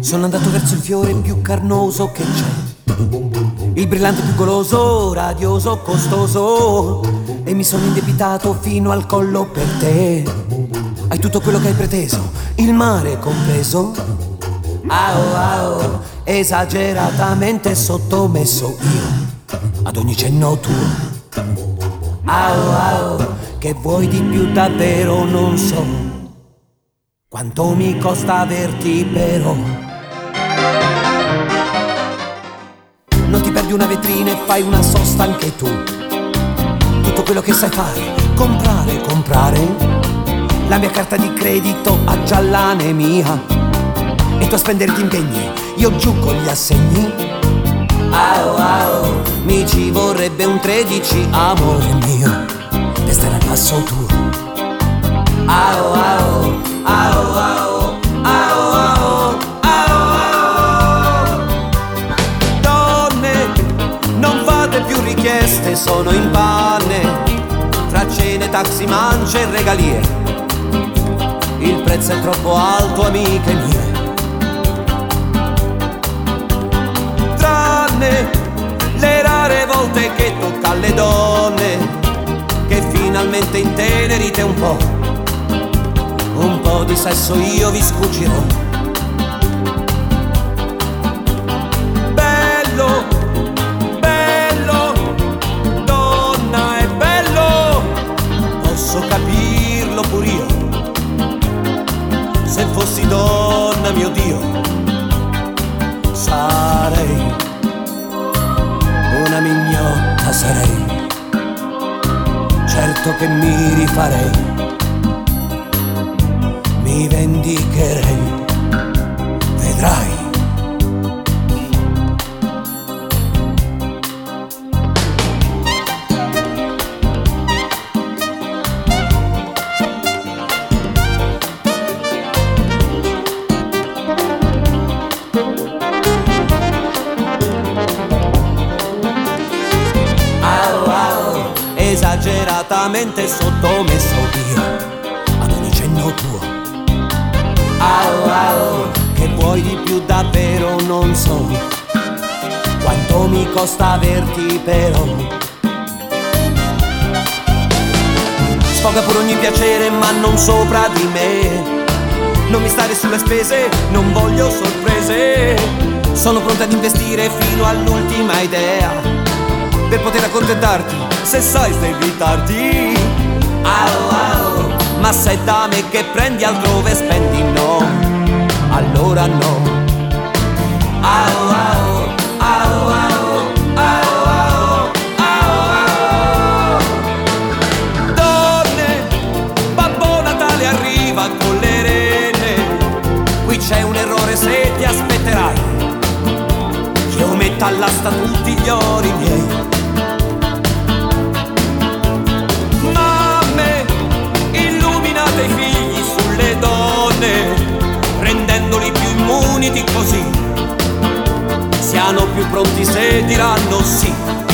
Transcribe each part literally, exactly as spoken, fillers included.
Sono andato verso il fiore più carnoso che c'è, il brillante più goloso, radioso, costoso, e mi sono indebitato fino al collo per te. Hai tutto quello che hai preteso, il mare compreso. Au au, esageratamente sottomesso io ad ogni cenno tuo. Au au, che vuoi di più davvero non so quanto mi costa averti però. Non ti perdi una vetrina e fai una sosta anche tu. Tutto quello che sai fare, comprare, comprare. La mia carta di credito ha già l'anemia e tu a spendere ti impegni, io giù con gli assegni. Au au, mi ci vorrebbe un tredici, amore mio, per stare al passo tuo. Au au, au au, au au, au au. Donne, non fate più richieste, sono in panne, tra cene, taxi, mance e regalie. Il prezzo è troppo alto, amiche mie. Tranne le rare volte che tocca alle donne, che finalmente intenerite un po', un po' di sesso io vi sfuggirò. Bello, bello, donna è bello, posso capirlo pur io. Se fossi donna, mio Dio, sarei una mignotta, sarei, certo che mi rifarei, mi vendicherei, vedrai. Esageratamente sottomesso io ad ogni cenno tuo. Au au, che vuoi di più davvero non so quanto mi costa averti però. Sfoga pure ogni piacere ma non sopra di me. Non mi stare sulle spese, non voglio sorprese. Sono pronta ad investire fino all'ultima idea per poter accontentarti, se sai sdebitarti. Au au, ma se è da me che prendi altrove spendi, no, allora no. Au au, au au, au au, au au. Donne, Babbo Natale arriva con le rene. Qui c'è un errore se ti aspetterai, che io metta all'asta tutti gli ori miei. I figli sulle donne, rendendoli più immuniti così siano più pronti se diranno sì.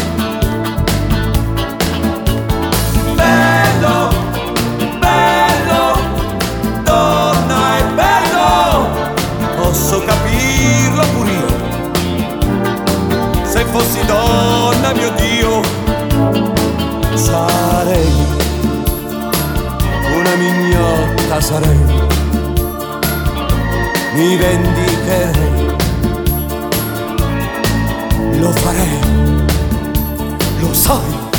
Bello, bello, donna è bello, posso capirlo pur io. Se fossi donna, mio Dio, sarei una mignotta, sarei, mi vendicherei, lo farei, lo sai.